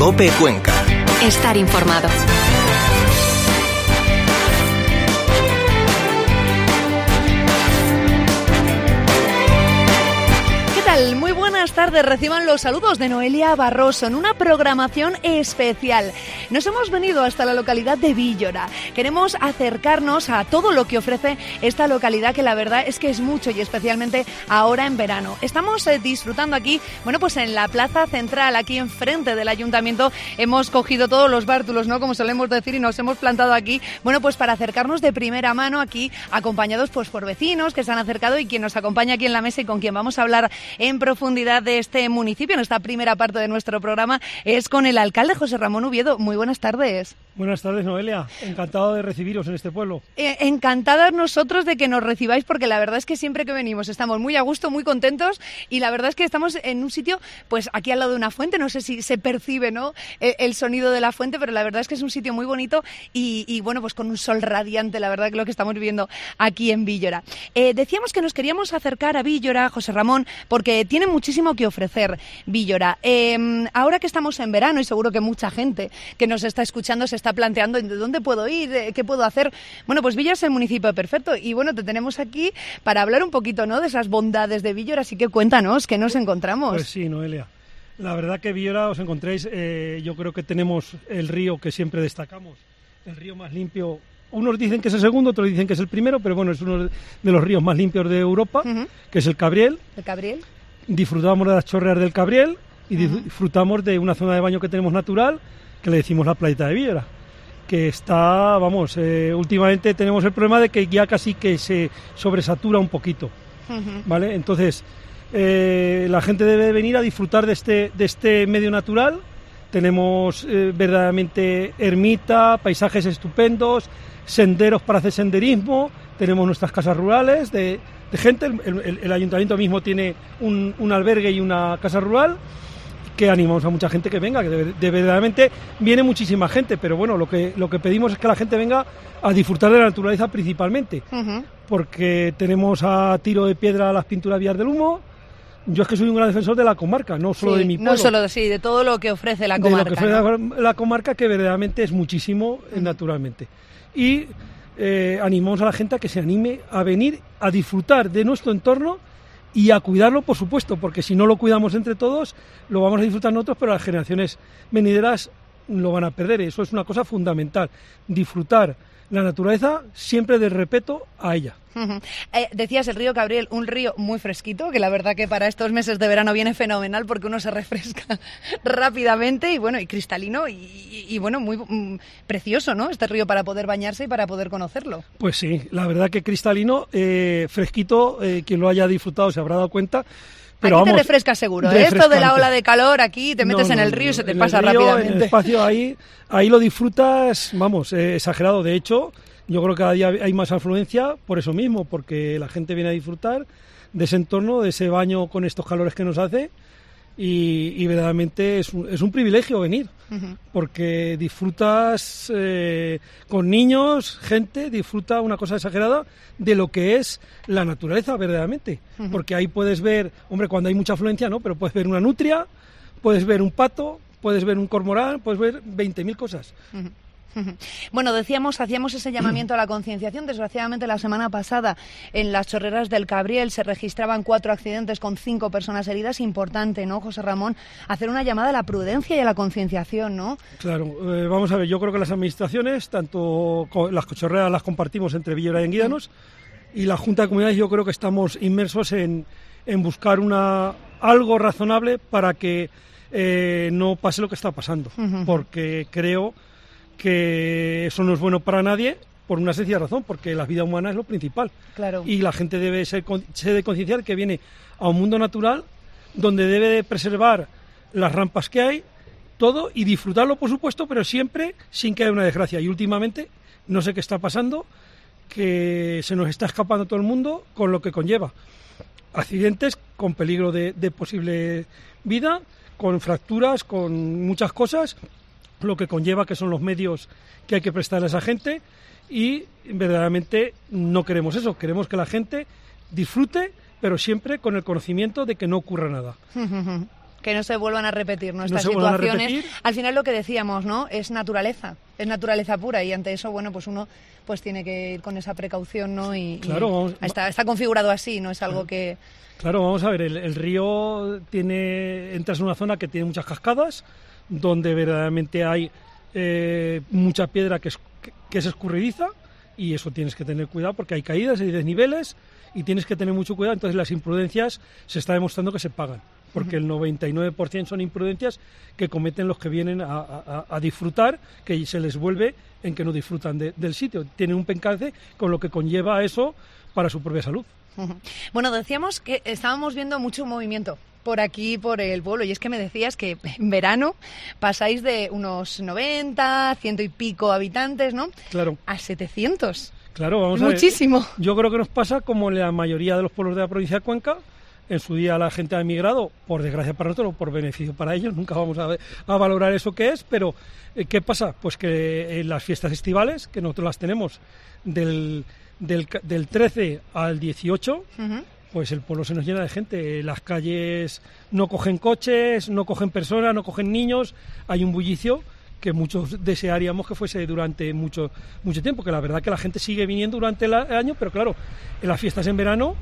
COPE Cuenca. Estar informado. Muy buenas tardes, reciban los saludos de Noelia Barroso en una programación especial. Nos hemos venido hasta la localidad de Víllora. Queremos acercarnos a todo lo que ofrece esta localidad, que la verdad es que es mucho y especialmente ahora en verano. Estamos disfrutando aquí, bueno, pues en la plaza central, aquí enfrente del ayuntamiento. Hemos cogido todos los bártulos, ¿no?, como solemos decir, y nos hemos plantado aquí, bueno, pues para acercarnos de primera mano aquí, acompañados pues por vecinos que se han acercado y quien nos acompaña aquí en la mesa y con quien vamos a hablar en profundidad de este municipio, en esta primera parte de nuestro programa, es con el alcalde José Ramón Ubiedo. Muy buenas tardes. Buenas tardes, Noelia. Encantado de recibiros en este pueblo. Encantadas nosotros de que nos recibáis, porque la verdad es que siempre que venimos estamos muy a gusto, muy contentos, y la verdad es que estamos en un sitio, pues aquí al lado de una fuente. No sé si se percibe, ¿no?, el sonido de la fuente, pero la verdad es que es un sitio muy bonito y bueno, pues con un sol radiante, la verdad, que lo que estamos viviendo aquí en Víllora. Decíamos que nos queríamos acercar a Víllora, José Ramón, porque tiene muchísimo que ofrecer Víllora. Ahora que estamos en verano y seguro que mucha gente que nos está escuchando se está planteando ¿de dónde puedo ir? ¿Qué puedo hacer? Bueno, pues Víllora es el municipio perfecto y bueno, te tenemos aquí para hablar un poquito, ¿no?, de esas bondades de Víllora, así que cuéntanos, ¿qué nos encontramos? Pues sí, Noelia. La verdad que Víllora os encontréis, yo creo que tenemos el río que siempre destacamos, el río más limpio. Unos dicen que es el segundo, otros dicen que es el primero, pero bueno, es uno de los ríos más limpios de Europa, que es el Cabriel. ¿El Cabriel? Disfrutamos de las chorreras del Cabriel y disfrutamos de una zona de baño que tenemos natural, que le decimos la playita de Víllora, que está, vamos, últimamente tenemos el problema de que ya casi que se sobresatura un poquito, ¿vale? Entonces, la gente debe venir a disfrutar de este medio natural. Tenemos verdaderamente ermita, paisajes estupendos, senderos para hacer senderismo, tenemos nuestras casas rurales de gente. El ayuntamiento mismo tiene un albergue y una casa rural, que animamos a mucha gente que venga, que verdaderamente viene muchísima gente, pero bueno, lo que pedimos es que la gente venga a disfrutar de la naturaleza principalmente, porque tenemos a tiro de piedra las pinturas Vías del Humo. Yo es que soy un gran defensor de la comarca, no solo de mi pueblo. No solo, sí, de todo lo que ofrece la comarca. De lo que ofrece la comarca, que verdaderamente es muchísimo naturalmente. Y animamos a la gente a que se anime a venir a disfrutar de nuestro entorno y a cuidarlo, por supuesto, porque si no lo cuidamos entre todos, lo vamos a disfrutar nosotros, pero las generaciones venideras lo van a perder. Eso es una cosa fundamental, disfrutar la naturaleza siempre del respeto a ella. Decías el río Cabriel, un río muy fresquito, que la verdad que para estos meses de verano viene fenomenal porque uno se refresca rápidamente y bueno, y cristalino y bueno, muy precioso, ¿no?, este río para poder bañarse y para poder conocerlo. Pues sí, la verdad que cristalino, fresquito, quien lo haya disfrutado se habrá dado cuenta. Pero aquí vamos, te refrescas seguro, ¿eh? Esto de la ola de calor, aquí te metes en el río y se te pasa rápidamente. En el espacio ahí lo disfrutas, vamos, exagerado. De hecho, yo creo que cada día hay más afluencia por eso mismo, porque la gente viene a disfrutar de ese entorno, de ese baño con estos calores que nos hace, y verdaderamente es un privilegio venir, porque disfrutas con niños, gente, disfruta una cosa exagerada de lo que es la naturaleza verdaderamente, porque ahí puedes ver, hombre, cuando hay mucha afluencia no, pero puedes ver una nutria, puedes ver un pato, puedes ver un cormorán, puedes ver 20.000 cosas. Bueno, hacíamos ese llamamiento a la concienciación. Desgraciadamente la semana pasada en las chorreras del Cabriel se registraban 4 accidentes con 5 personas heridas. Importante, ¿no, José Ramón? Hacer una llamada a la prudencia y a la concienciación, ¿no? Claro, vamos a ver, yo creo que las administraciones, tanto las chorreras las compartimos entre Víllora y Enguídanos, y la Junta de Comunidades, yo creo que estamos inmersos en buscar algo razonable para que no pase lo que está pasando, porque creo que eso no es bueno para nadie, por una sencilla razón, porque la vida humana es lo principal. Claro. Y la gente debe ser de concienciar que viene a un mundo natural donde debe de preservar las rampas que hay, todo, y disfrutarlo, por supuesto, pero siempre sin que haya una desgracia. Y últimamente, no sé qué está pasando, que se nos está escapando todo el mundo con lo que conlleva. Accidentes con peligro de posible vida, con fracturas, con muchas cosas, lo que conlleva que son los medios que hay que prestar a esa gente, y verdaderamente no queremos eso, queremos que la gente disfrute, pero siempre con el conocimiento de que no ocurra nada. Que no se vuelvan a repetir nuestras situaciones. Al final lo que decíamos, ¿no? Es naturaleza pura y ante eso, bueno, pues uno pues tiene que ir con esa precaución, ¿no? Claro, está configurado así, no es algo que... Claro, vamos a ver, el río entras en una zona que tiene muchas cascadas, donde verdaderamente hay mucha piedra que es escurridiza, y eso tienes que tener cuidado porque hay caídas, hay desniveles y tienes que tener mucho cuidado. Entonces las imprudencias se está demostrando que se pagan, porque el 99% son imprudencias que cometen los que vienen a disfrutar, que se les vuelve en que no disfrutan del sitio. Tienen un percance con lo que conlleva eso para su propia salud. Bueno, decíamos que estábamos viendo mucho movimiento por aquí, por el pueblo, y es que me decías que en verano pasáis de unos 90, 100 y pico habitantes, ¿no? Claro. A 700. Claro, vamos a ver. Muchísimo. Yo creo que nos pasa como en la mayoría de los pueblos de la provincia de Cuenca. En su día la gente ha emigrado, por desgracia para nosotros, o por beneficio para ellos, nunca vamos a valorar eso que es, pero ¿qué pasa? Pues que en las fiestas estivales, que nosotros las tenemos del 13 al 18, pues el pueblo se nos llena de gente. Las calles no cogen coches, no cogen personas, no cogen niños, hay un bullicio que muchos desearíamos que fuese durante mucho tiempo, que la verdad que la gente sigue viniendo durante el año, pero claro, en las fiestas en verano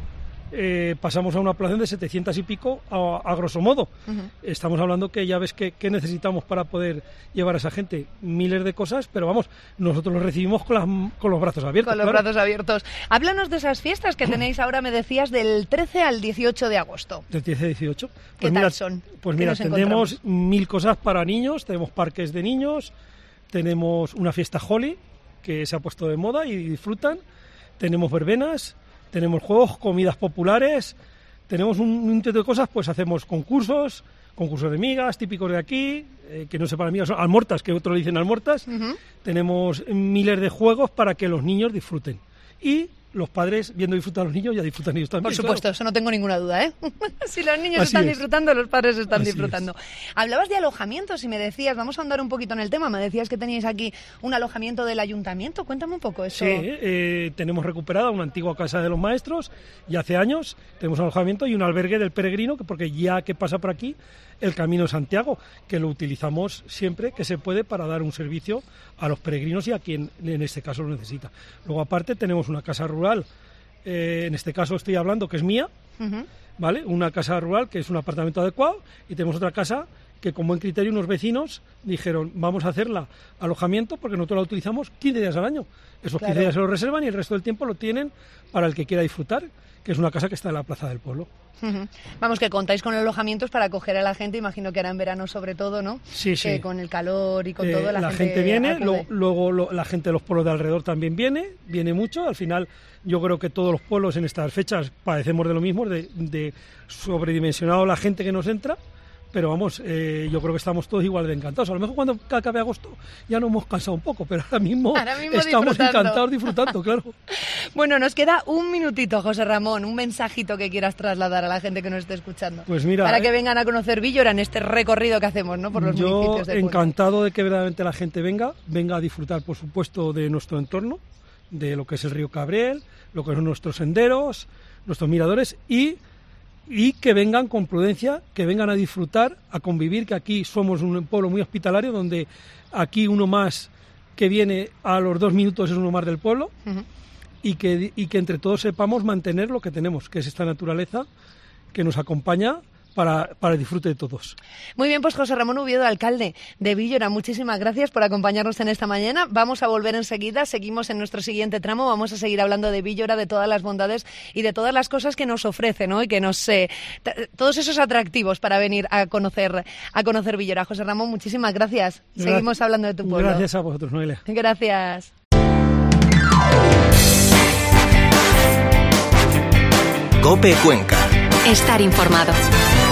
pasamos a una población de 700 y pico a grosso modo. Estamos hablando que ya ves que necesitamos para poder llevar a esa gente miles de cosas, pero vamos, nosotros los recibimos con los brazos abiertos. Con los brazos abiertos. Háblanos de esas fiestas que tenéis ahora, me decías, del 13 al 18 de agosto. Del 13 al 18. Pues ¿Qué tal son? Pues mira, tenemos 1000 cosas para niños, tenemos parques de niños, tenemos una fiesta Holi que se ha puesto de moda y disfrutan, tenemos verbenas, tenemos juegos, comidas populares, tenemos un montón de cosas, pues hacemos concursos de migas típicos de aquí, que no sepan migas, son almortas, que otros le dicen almortas. Tenemos miles de juegos para que los niños disfruten. Y los padres, viendo disfrutar a los niños, ya disfrutan ellos también. Por supuesto, claro. Eso no tengo ninguna duda, ¿eh? Si los niños Así están es. disfrutando, los padres están Así disfrutando. es. Hablabas de alojamientos y me decías, vamos a andar un poquito en el tema, me decías que teníais aquí un alojamiento del ayuntamiento. Cuéntame un poco eso. Sí, tenemos recuperada una antigua casa de los maestros, y hace años tenemos un alojamiento y un albergue del peregrino, porque ya que pasa por aquí el Camino de Santiago, que lo utilizamos siempre que se puede para dar un servicio a los peregrinos y a quien en este caso lo necesita. Luego aparte tenemos una casa rural, en este caso estoy hablando que es mía, ¿vale? Una casa rural que es un apartamento adecuado, y tenemos otra casa que con buen criterio unos vecinos dijeron vamos a hacerla alojamiento porque nosotros la utilizamos 15 días al año. Esos 15 días se lo reservan y el resto del tiempo lo tienen para el que quiera disfrutar, que es una casa que está en la plaza del pueblo. Vamos, que contáis con alojamientos para acoger a la gente, imagino que ahora en verano sobre todo, ¿no? Sí. Que con el calor y con todo la gente viene, luego la gente de los pueblos de alrededor también viene mucho. Al final yo creo que todos los pueblos en estas fechas padecemos de lo mismo, de sobredimensionado la gente que nos entra. Pero vamos, yo creo que estamos todos igual de encantados. A lo mejor cuando acabe agosto ya nos hemos cansado un poco, pero ahora mismo estamos encantados disfrutando, claro. Bueno, nos queda un minutito, José Ramón, un mensajito que quieras trasladar a la gente que nos esté escuchando. Pues mira, para que vengan a conocer Víllora en este recorrido que hacemos, ¿no? Por los municipios del pueblo. Encantado de que verdaderamente la gente venga a disfrutar, por supuesto, de nuestro entorno, de lo que es el río Cabriel, lo que son nuestros senderos, nuestros miradores y que vengan con prudencia, que vengan a disfrutar, a convivir, que aquí somos un pueblo muy hospitalario, donde aquí uno más que viene a los 2 minutos es uno más del pueblo, y que entre todos sepamos mantener lo que tenemos, que es esta naturaleza que nos acompaña para el disfrute de todos. Muy bien, pues José Ramón Ubiedo, alcalde de Víllora, muchísimas gracias por acompañarnos en esta mañana. Vamos a volver enseguida, seguimos en nuestro siguiente tramo, vamos a seguir hablando de Víllora, de todas las bondades y de todas las cosas que nos ofrece, ¿no? Y que todos esos atractivos para venir a conocer Víllora. José Ramón, muchísimas gracias. Seguimos hablando de tu pueblo. Gracias a vosotros, Noelia. Gracias. COPE Cuenca. Estar informado.